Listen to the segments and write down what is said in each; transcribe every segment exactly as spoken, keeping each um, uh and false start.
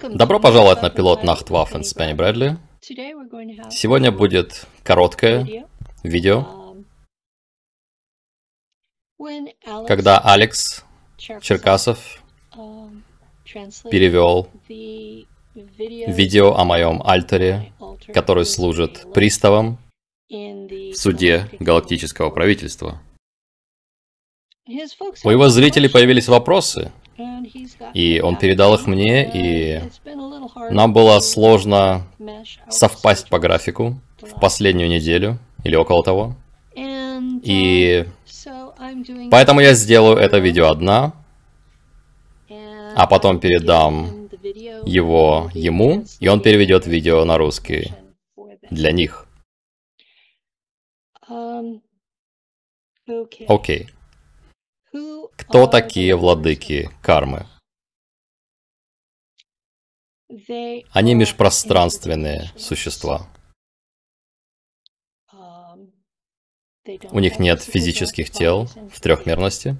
Добро пожаловать на пилот Nachtwaffen с Пенни Брэдли. Сегодня будет короткое видео, когда Алекс Черкасов перевел видео о моем альтере, который служит приставом в суде галактического правительства. У его зрителей появились вопросы, и он передал их мне, и нам было сложно совпасть по графику в последнюю неделю или около того. И поэтому я сделаю это видео одна, а потом передам его ему, и он переведет видео на русский для них. Окей. Кто такие владыки кармы? Они межпространственные существа. У них нет физических тел в трехмерности.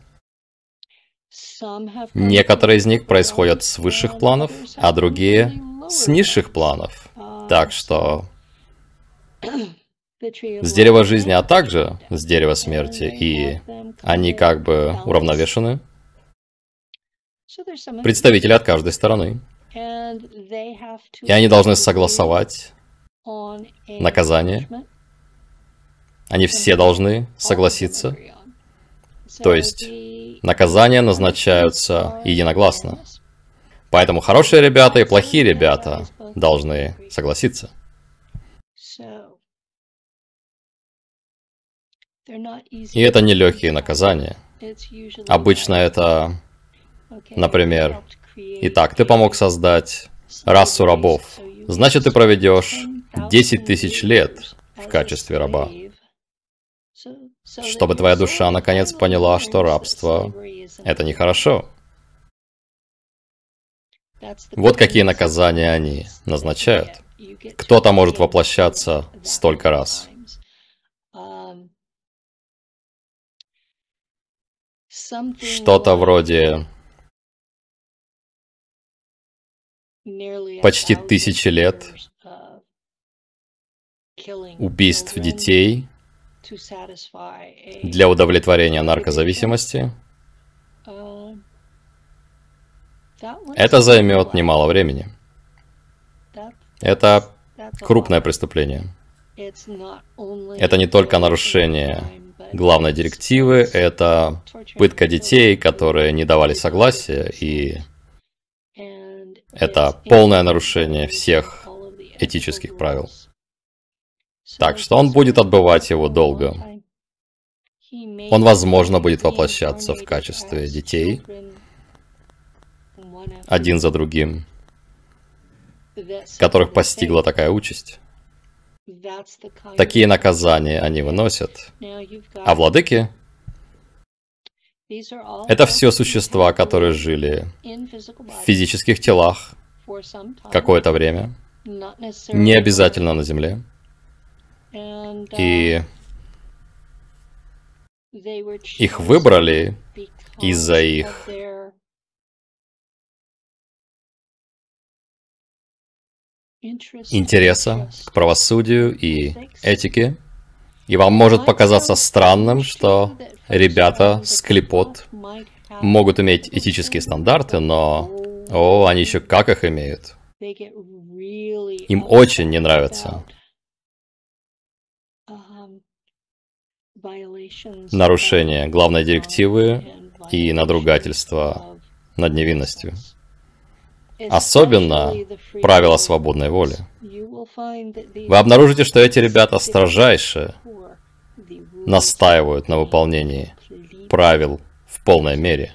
Некоторые из них происходят с высших планов, а другие с низших планов. Так что с дерева жизни, а также с дерева смерти, и они как бы уравновешены. Представители от каждой стороны. И они должны согласовать наказание. Они все должны согласиться. То есть наказания назначаются единогласно. Поэтому хорошие ребята и плохие ребята должны согласиться. И это не легкие наказания. Обычно это, например, итак, ты помог создать расу рабов. Значит, ты проведешь десять тысяч лет в качестве раба, чтобы твоя душа наконец поняла, что рабство — это нехорошо. Вот какие наказания они назначают. Кто-то может воплощаться столько раз. Что-то вроде почти тысячи лет убийств детей для удовлетворения наркозависимости. Это займет немало времени. Это крупное преступление. Это не только нарушение главной директивы, это пытка детей, которые не давали согласия, и это полное нарушение всех этических правил. Так что он будет отбывать его долго. Он, возможно, будет воплощаться в качестве детей, один за другим, которых постигла такая участь. Такие наказания они выносят. А владыки — это все существа, которые жили в физических телах какое-то время, не обязательно на Земле. И их выбрали из-за их интереса к правосудию и этике. И вам может показаться странным, что ребята с клипот могут иметь этические стандарты, но, о, они еще как их имеют. Им очень не нравится нарушение главной директивы и надругательство над невинностью. Особенно правила свободной воли. Вы обнаружите, что эти ребята строжайше настаивают на выполнении правил в полной мере.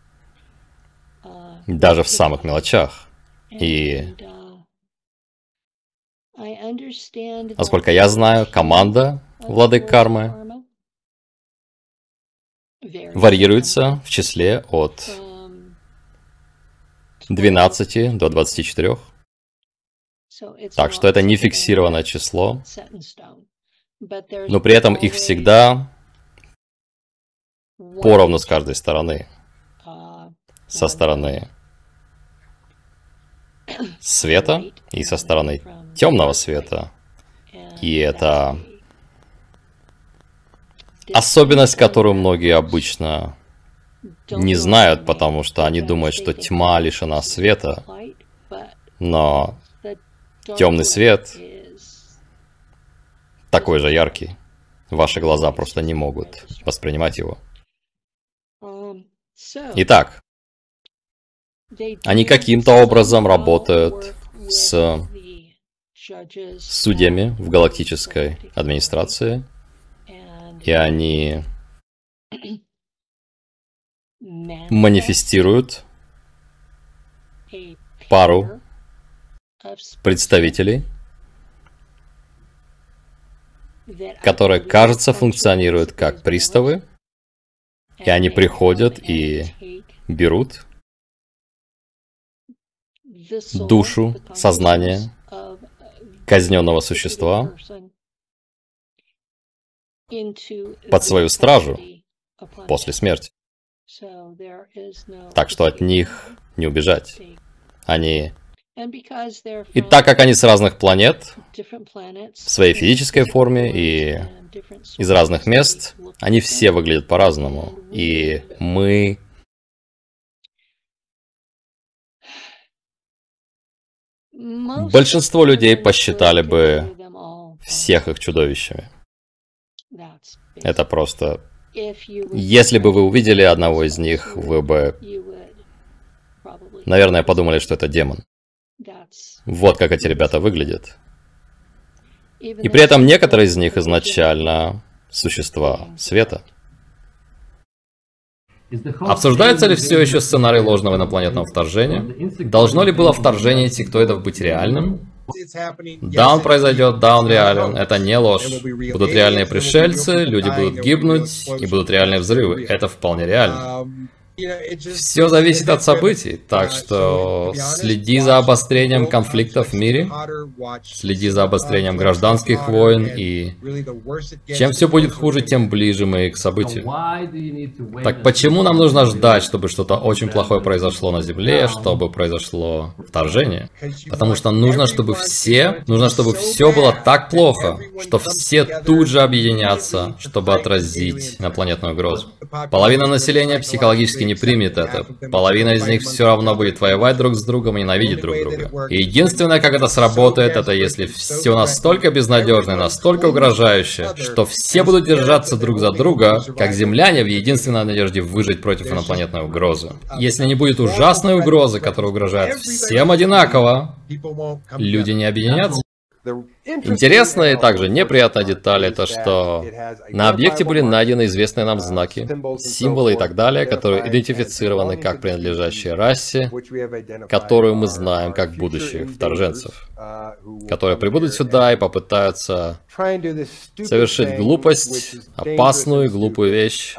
Даже в самых мелочах. И, насколько я знаю, команда владык кармы варьируется в числе от двенадцати до двадцати четырёх. Так что это не фиксированное число, но при этом их всегда поровну с каждой стороны. Со стороны света и со стороны темного света. И это особенность, которую многие обычно не знают, потому что они думают, что тьма лишена света. Но темный свет такой же яркий. Ваши глаза просто не могут воспринимать его. Итак, они каким-то образом работают с судьями в галактической администрации, и они манифестируют пару представителей, которые, кажется, функционируют как приставы, и они приходят и берут душу, сознание казненного существа под свою стражу после смерти. Так что от них не убежать. Они... И так как они с разных планет, в своей физической форме и из разных мест, они все выглядят по-разному. И мы... Большинство людей посчитали бы всех их чудовищами. Это просто... Если бы вы увидели одного из них, вы бы, наверное, подумали, что это демон. Вот как эти ребята выглядят. И при этом некоторые из них изначально существа света. Обсуждается ли все еще сценарий ложного инопланетного вторжения? Должно ли было вторжение сектоидов быть реальным? Да, он произойдет, да, он реален. Это не ложь. Будут реальные пришельцы, люди будут гибнуть, и будут реальные взрывы. Это вполне реально. Все зависит от событий, так что следи за обострением конфликтов в мире, следи за обострением гражданских войн, и чем все будет хуже, тем ближе мы к событию. Так почему нам нужно ждать, чтобы что-то очень плохое произошло на Земле, чтобы произошло вторжение? Потому что нужно, чтобы все, нужно, чтобы все было так плохо, что все тут же объединятся, чтобы отразить инопланетную угрозу. Половина населения психологически не примет это. Половина из них все равно будет воевать друг с другом и ненавидеть друг друга. И единственное, как это сработает, это если все настолько безнадежно и настолько угрожающе, что все будут держаться друг за друга, как земляне в единственной надежде выжить против инопланетной угрозы. Если не будет ужасной угрозы, которая угрожает всем одинаково, люди не объединятся. Интересная и также неприятная деталь — это что на объекте были найдены известные нам знаки, символы и так далее, которые идентифицированы как принадлежащие расе, которую мы знаем как будущих вторженцев, которые прибудут сюда и попытаются совершить глупость, опасную и глупую вещь,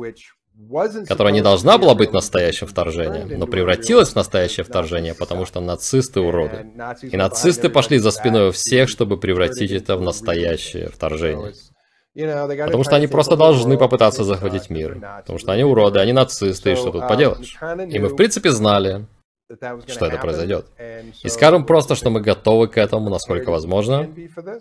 которая не должна была быть настоящим вторжением, но превратилась в настоящее вторжение, потому что нацисты уроды. И нацисты пошли за спиной у всех, чтобы превратить это в настоящее вторжение. Потому что они просто должны попытаться захватить мир. Потому что они уроды, они нацисты, и что тут поделаешь? И мы в принципе знали, что это произойдет. И скажем просто, что мы готовы к этому, насколько возможно.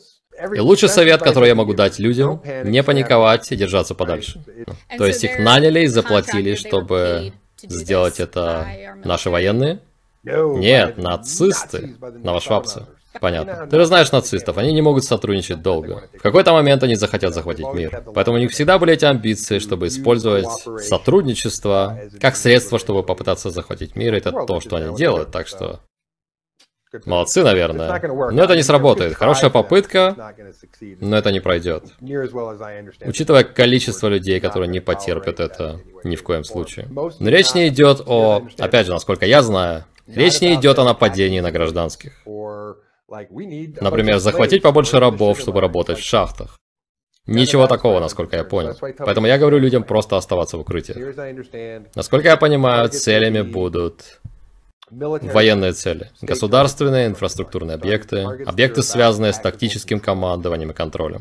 И лучший совет, который я могу дать людям, не паниковать и держаться подальше. То есть их наняли и заплатили, чтобы сделать это наши военные? Нет, нацисты, новошвабцы. Понятно. Ты же знаешь нацистов, они не могут сотрудничать долго. В какой-то момент они захотят захватить мир. Поэтому у них всегда были эти амбиции, чтобы использовать сотрудничество как средство, чтобы попытаться захватить мир. Это то, что они делают, так что... Молодцы, наверное. Но это не сработает. Хорошая попытка, но это не пройдет. Учитывая количество людей, которые не потерпят это ни в коем случае. Но речь не идет о... Опять же, насколько я знаю, речь не идет о нападении на гражданских. Например, захватить побольше рабов, чтобы работать в шахтах. Ничего такого, насколько я понял. Поэтому я говорю людям просто оставаться в укрытии. Насколько я понимаю, целями будут военные цели. Государственные, инфраструктурные объекты. Объекты, связанные с тактическим командованием и контролем.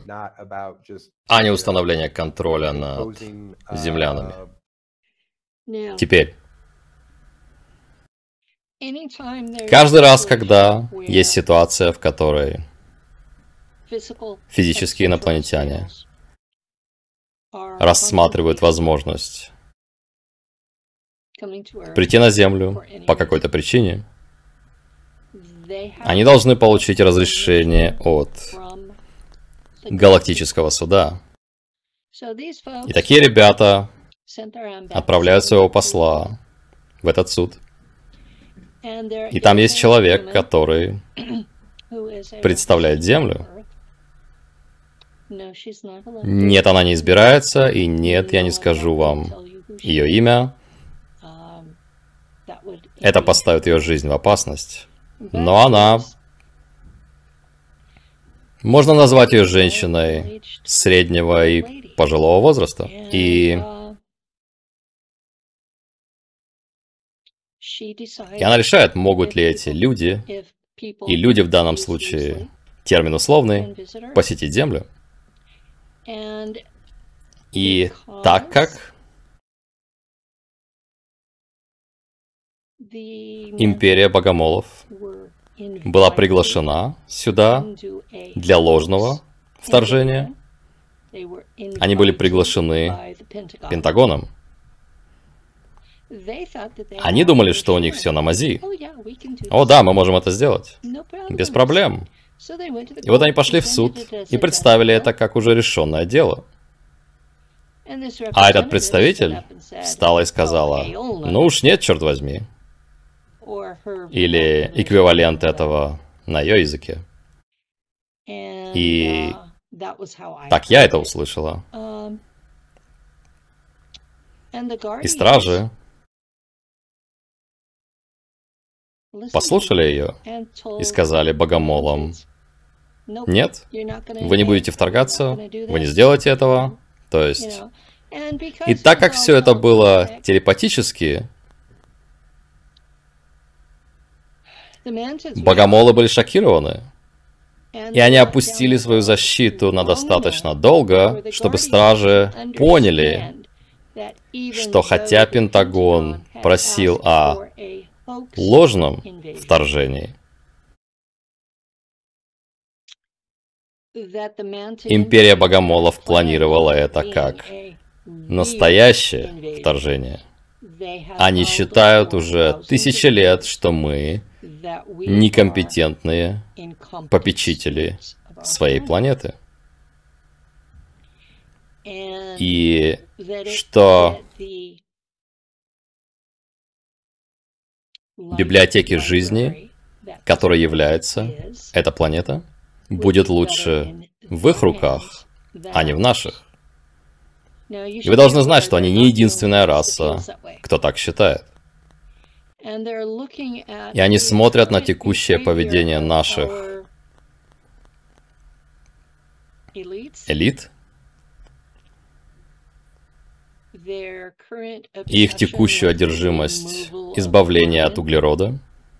А не установление контроля над землянами. Теперь. Каждый раз, когда есть ситуация, в которой физические инопланетяне рассматривают возможность прийти на Землю по какой-то причине, они должны получить разрешение от Галактического Суда. И такие ребята отправляют своего посла в этот суд. И там есть человек, который представляет Землю. Нет, она не избирается, и нет, я не скажу вам ее имя. Это поставит ее жизнь в опасность. Но она... Можно назвать ее женщиной среднего и пожилого возраста. И... И она решает, могут ли эти люди, и люди в данном случае, термин условный, посетить Землю. И так как империя богомолов была приглашена сюда для ложного вторжения, они были приглашены Пентагоном. Они думали, что у них все на мази. О да, мы можем это сделать. Без проблем. И вот они пошли в суд и представили это как уже решенное дело. А этот представитель встала и сказала, ну уж нет, черт возьми. Или эквивалент этого на ее языке. И так я это услышала. И стражи послушали ее и сказали богомолам, нет, вы не будете вторгаться, вы не сделаете этого. То есть, и так как все это было телепатически, богомолы были шокированы. И они опустили свою защиту на достаточно долго, чтобы стражи поняли, что хотя Пентагон просил о ложном вторжении, империя богомолов планировала это как настоящее вторжение. Они считают уже тысячи лет, что мы некомпетентные попечители своей планеты. И что библиотеки жизни, которой является эта планета, будет лучше в их руках, а не в наших. И вы должны знать, что они не единственная раса, кто так считает. И они смотрят на текущее поведение наших элит, и их текущую одержимость избавления от углерода,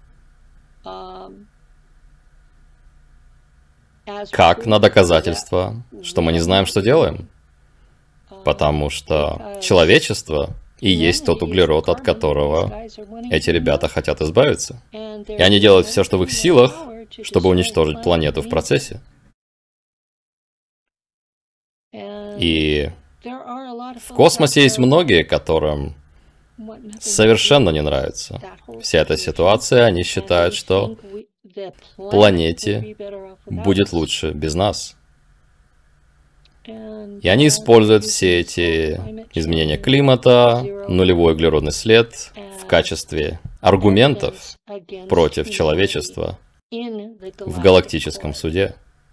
как на доказательство, что мы не знаем, что делаем. Потому что человечество и есть тот углерод, от которого эти ребята хотят избавиться. И они делают все, что в их силах, чтобы уничтожить планету в процессе. И в космосе есть многие, которым совершенно не нравится вся эта ситуация. Они считают, что планете будет лучше без нас. И они используют все эти изменения климата, нулевой углеродный след в качестве аргументов против человечества в галактическом суде.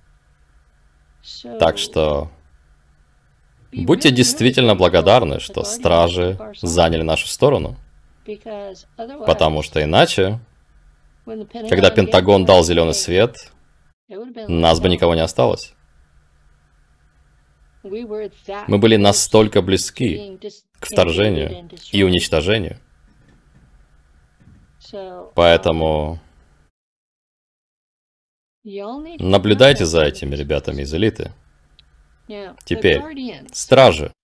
Так что будьте действительно благодарны, что стражи заняли нашу сторону. Потому что иначе, когда Пентагон дал зеленый свет, нас бы никого не осталось. Мы были настолько близки к вторжению и уничтожению. Поэтому наблюдайте за этими ребятами из элиты. Теперь, стражи.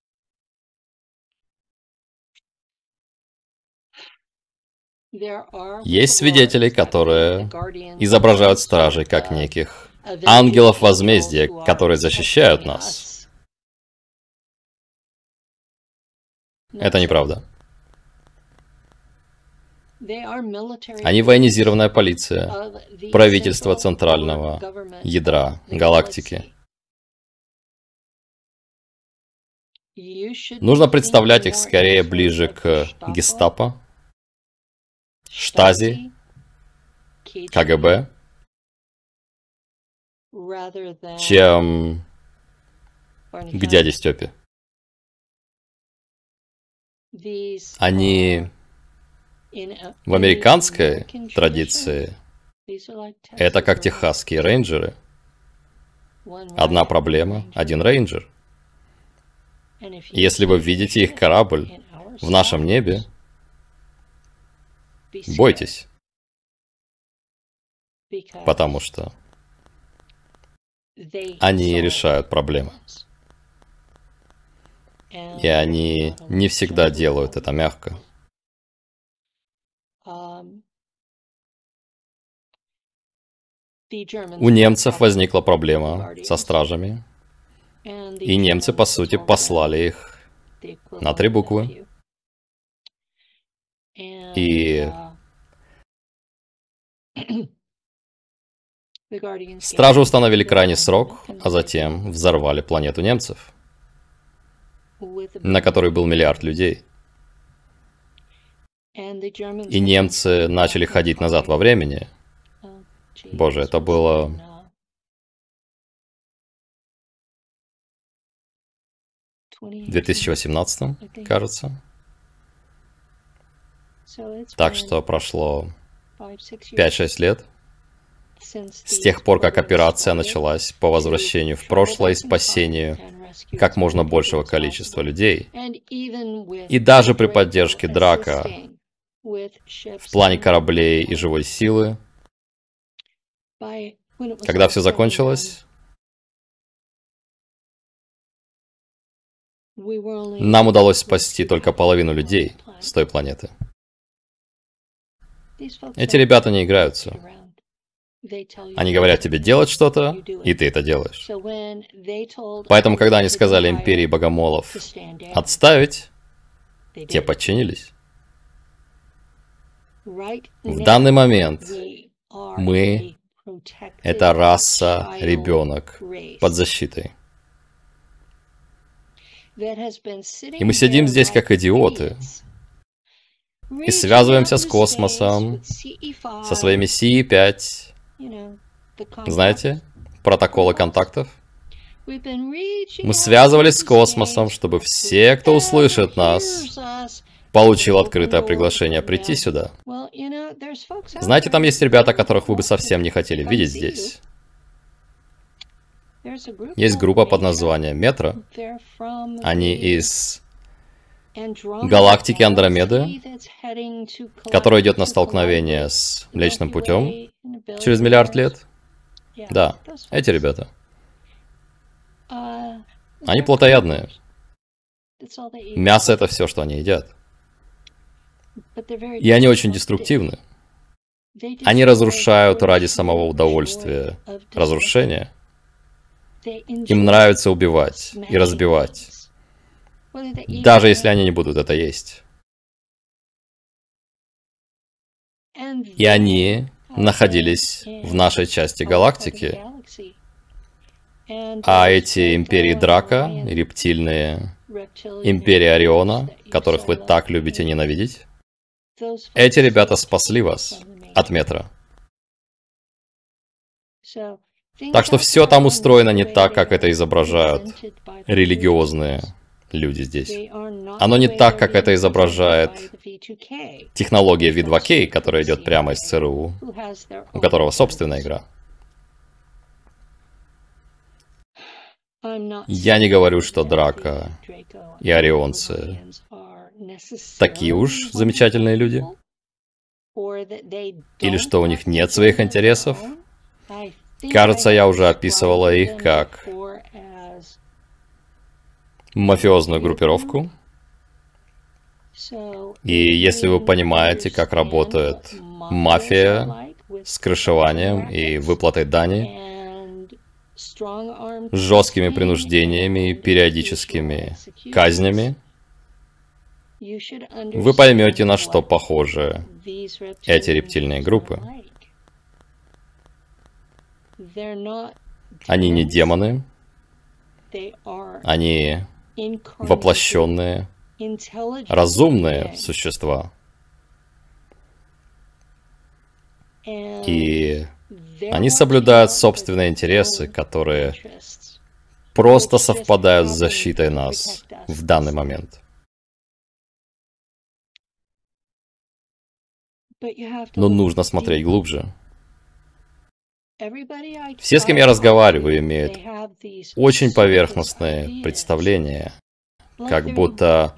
Есть свидетели, которые изображают стражей как неких ангелов возмездия, которые защищают нас. Это неправда. Они военизированная полиция, правительство центрального ядра галактики. Нужно представлять их скорее ближе к гестапо, Штази, КГБ, чем к дяде Степе. Они в американской традиции это как техасские рейнджеры. Одна проблема, один рейнджер. Если вы видите их корабль в нашем небе, бойтесь. Потому что они решают проблемы. И они не всегда делают это мягко. У немцев возникла проблема со стражами, и немцы, по сути, послали их на три буквы. И стражи установили крайний срок, а затем взорвали планету немцев, на которой был миллиард людей. И немцы начали ходить назад во времени. Боже, это было... в две тысячи восемнадцатом, кажется. Так что прошло пять-шесть лет с тех пор, как операция началась по возвращению в прошлое и спасению как можно большего количества людей. И даже при поддержке Драка в плане кораблей и живой силы, когда все закончилось, нам удалось спасти только половину людей с той планеты. Эти ребята не играются. Они говорят тебе делать что-то, и ты это делаешь. Поэтому, когда они сказали империи богомолов отставить, те подчинились. В данный момент мы — это раса, ребенок под защитой. И мы сидим здесь как идиоты и связываемся с космосом, со своими Си пять, знаете, протоколы контактов. Мы связывались с космосом, чтобы все, кто услышит нас, получил открытое приглашение прийти сюда. Знаете, там есть ребята, которых вы бы совсем не хотели видеть здесь. Есть группа под названием Метро. Они из галактики Андромеды, которая идет на столкновение с Млечным Путем через миллиард лет. Да, эти ребята. Они плотоядные. Мясо — это все, что они едят. И они очень деструктивны. Они разрушают ради самого удовольствия разрушения. Им нравится убивать и разбивать, даже если они не будут это есть. И они находились в нашей части галактики. А эти империи Драка, рептильные, империя Ориона, которых вы так любите ненавидеть, эти ребята спасли вас от Метро. Так что все там устроено не так, как это изображают религиозные люди здесь. Оно не так, как это изображает технология ви два кей, которая идет прямо из ЦРУ, у которого собственная игра. Я не говорю, что Драка и орионцы такие уж замечательные люди, или что у них нет своих интересов. Кажется, я уже описывала их как мафиозную группировку, И если вы понимаете, как работает мафия с крышеванием и выплатой дани, с жесткими принуждениями и периодическими казнями, вы поймете, на что похожи эти рептильные группы. Они не демоны, они воплощенные, разумные существа. И они соблюдают собственные интересы, которые просто совпадают с защитой нас в данный момент. Но нужно смотреть глубже. Все, с кем я разговариваю, имеют очень поверхностные представления, как будто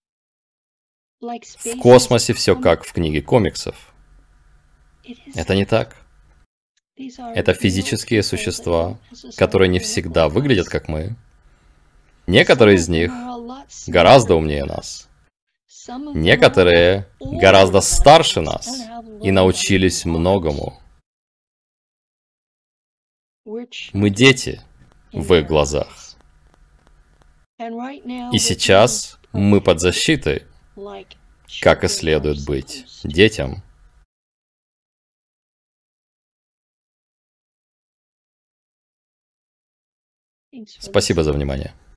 в космосе все как в книге комиксов. Это не так. Это физические существа, которые не всегда выглядят как мы. Некоторые из них гораздо умнее нас. Некоторые гораздо старше нас и научились многому. Мы дети в их глазах. И сейчас мы под защитой, как и следует быть детям. Спасибо за внимание.